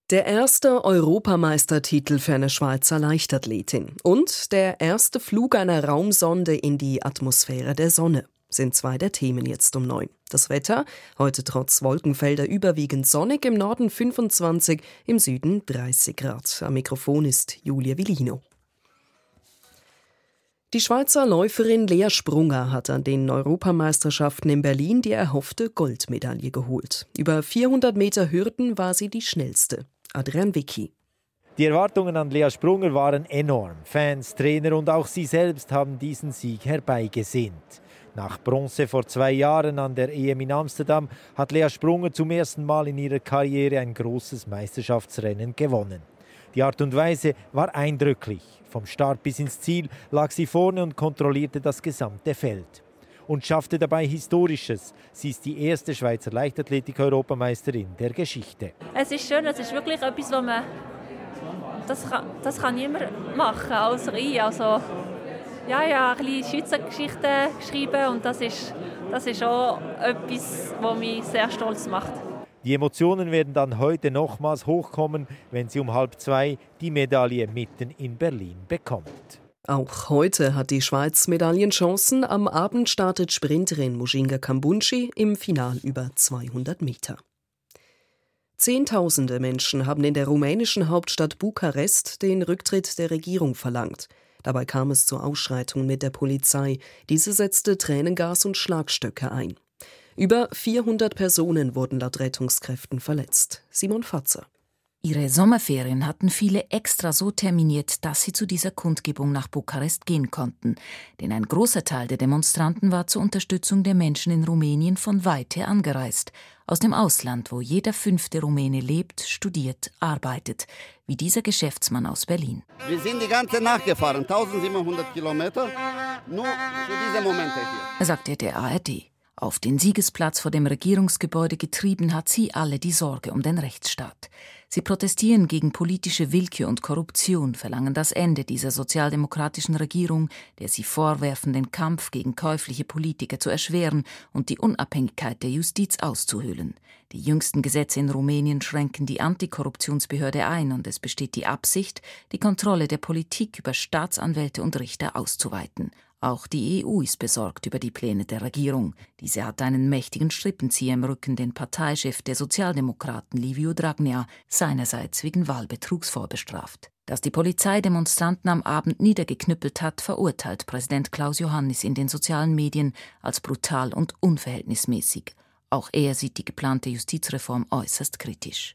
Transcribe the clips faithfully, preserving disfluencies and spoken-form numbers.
Der erste Europameistertitel für eine Schweizer Leichtathletin und der erste Flug einer Raumsonde in die Atmosphäre der Sonne sind zwei der Themen jetzt um neun. Das Wetter, heute trotz Wolkenfelder überwiegend sonnig, im Norden fünfundzwanzig, im Süden dreißig Grad. Am Mikrofon ist Julia Villino. Die Schweizer Läuferin Lea Sprunger hat an den Europameisterschaften in Berlin die erhoffte Goldmedaille geholt. Über vierhundert Meter Hürden war sie die schnellste. Adrian Wicki. Die Erwartungen an Lea Sprunger waren enorm. Fans, Trainer und auch sie selbst haben diesen Sieg herbeigesehnt. Nach Bronze vor zwei Jahren an der E M in Amsterdam hat Lea Sprunger zum ersten Mal in ihrer Karriere ein großes Meisterschaftsrennen gewonnen. Die Art und Weise war eindrücklich. Vom Start bis ins Ziel lag sie vorne und kontrollierte das gesamte Feld. Und schaffte dabei Historisches. Sie ist die erste Schweizer Leichtathletik-Europameisterin der Geschichte. Es ist schön, es ist wirklich etwas, was man, das kann, das kann niemand machen, außer ich. Also, ja, ja, ein bisschen Schweizer-Geschichte geschrieben und das ist, das ist auch etwas, was mich sehr stolz macht. Die Emotionen werden dann heute nochmals hochkommen, wenn sie um halb zwei die Medaille mitten in Berlin bekommt. Auch heute hat die Schweiz Medaillenchancen. Am Abend startet Sprinterin Mujinga Kambunji im Final über zweihundert Meter. Zehntausende Menschen haben in der rumänischen Hauptstadt Bukarest den Rücktritt der Regierung verlangt. Dabei kam es zu Ausschreitungen mit der Polizei. Diese setzte Tränengas und Schlagstöcke ein. Über vierhundert Personen wurden laut Rettungskräften verletzt. Simon Fatzer. Ihre Sommerferien hatten viele extra so terminiert, dass sie zu dieser Kundgebung nach Bukarest gehen konnten. Denn ein großer Teil der Demonstranten war zur Unterstützung der Menschen in Rumänien von weit her angereist. Aus dem Ausland, wo jeder fünfte Rumäne lebt, studiert, arbeitet. Wie dieser Geschäftsmann aus Berlin. Wir sind die ganze Nacht gefahren, eintausendsiebenhundert Kilometer, nur für diese Momente hier. Sagte der A R D. Auf den Siegesplatz vor dem Regierungsgebäude getrieben hat sie alle die Sorge um den Rechtsstaat. Sie protestieren gegen politische Willkür und Korruption, verlangen das Ende dieser sozialdemokratischen Regierung, der sie vorwerfen, den Kampf gegen käufliche Politiker zu erschweren und die Unabhängigkeit der Justiz auszuhöhlen. Die jüngsten Gesetze in Rumänien schränken die Antikorruptionsbehörde ein und es besteht die Absicht, die Kontrolle der Politik über Staatsanwälte und Richter auszuweiten. Auch die E U ist besorgt über die Pläne der Regierung. Diese hat einen mächtigen Strippenzieher im Rücken, den Parteichef der Sozialdemokraten Liviu Dragnea, seinerseits wegen Wahlbetrugs vorbestraft. Dass die Polizei Demonstranten am Abend niedergeknüppelt hat, verurteilt Präsident Klaus Johannis in den sozialen Medien als brutal und unverhältnismäßig. Auch er sieht die geplante Justizreform äußerst kritisch.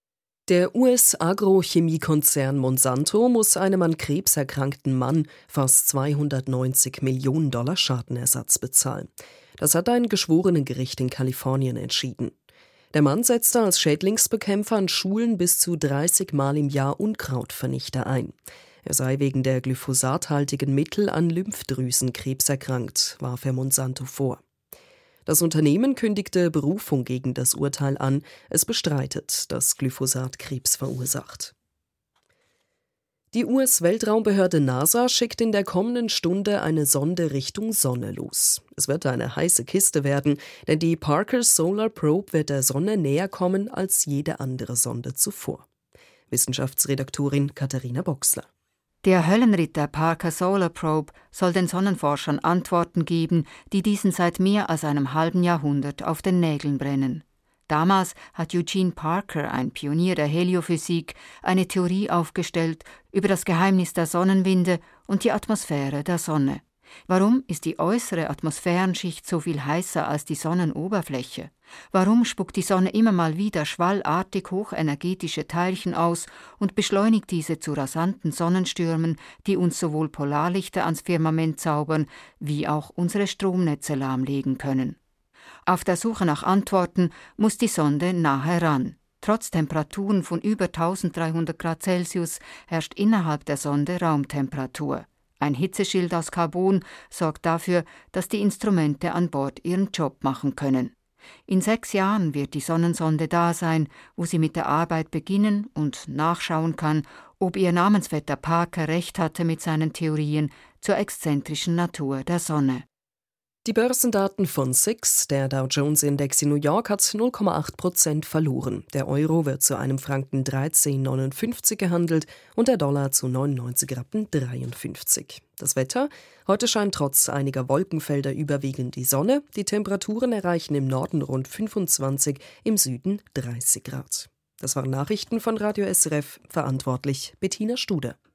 Der U S-Agrochemiekonzern Monsanto muss einem an Krebs erkrankten Mann fast zweihundertneunzig Millionen Dollar Schadenersatz bezahlen. Das hat ein Geschworenengericht in Kalifornien entschieden. Der Mann setzte als Schädlingsbekämpfer an Schulen bis zu dreißig Mal im Jahr Unkrautvernichter ein. Er sei wegen der glyphosathaltigen Mittel an Lymphdrüsenkrebs erkrankt, warf er Monsanto vor. Das Unternehmen kündigte Berufung gegen das Urteil an. Es bestreitet, dass Glyphosat Krebs verursacht. Die U S-Weltraumbehörde NASA schickt in der kommenden Stunde eine Sonde Richtung Sonne los. Es wird eine heiße Kiste werden, denn die Parker Solar Probe wird der Sonne näher kommen als jede andere Sonde zuvor. Wissenschaftsredaktorin Katharina Boxler. Der Höllenritt der Parker Solar Probe soll den Sonnenforschern Antworten geben, die diesen seit mehr als einem halben Jahrhundert auf den Nägeln brennen. Damals hat Eugene Parker, ein Pionier der Heliophysik, eine Theorie aufgestellt über das Geheimnis der Sonnenwinde und die Atmosphäre der Sonne. Warum ist die äußere Atmosphärenschicht so viel heißer als die Sonnenoberfläche? Warum spuckt die Sonne immer mal wieder schwallartig hochenergetische Teilchen aus und beschleunigt diese zu rasanten Sonnenstürmen, die uns sowohl Polarlichter ans Firmament zaubern, wie auch unsere Stromnetze lahmlegen können? Auf der Suche nach Antworten muss die Sonde nahe ran. Trotz Temperaturen von über eintausenddreihundert Grad Celsius herrscht innerhalb der Sonde Raumtemperatur. Ein Hitzeschild aus Carbon sorgt dafür, dass die Instrumente an Bord ihren Job machen können. In sechs Jahren wird die Sonnensonde da sein, wo sie mit der Arbeit beginnen und nachschauen kann, ob ihr Namensvetter Parker recht hatte mit seinen Theorien zur exzentrischen Natur der Sonne. Die Börsendaten von S I X, der Dow-Jones-Index in New York, hat null Komma acht Prozent verloren. Der Euro wird zu einem Franken dreizehn Komma neunundfünfzig gehandelt und der Dollar zu neunundneunzig Rappen dreiundfünfzig. Das Wetter? Heute scheint trotz einiger Wolkenfelder überwiegend die Sonne. Die Temperaturen erreichen im Norden rund fünfundzwanzig, im Süden dreißig Grad. Das waren Nachrichten von Radio S R F, verantwortlich Bettina Studer.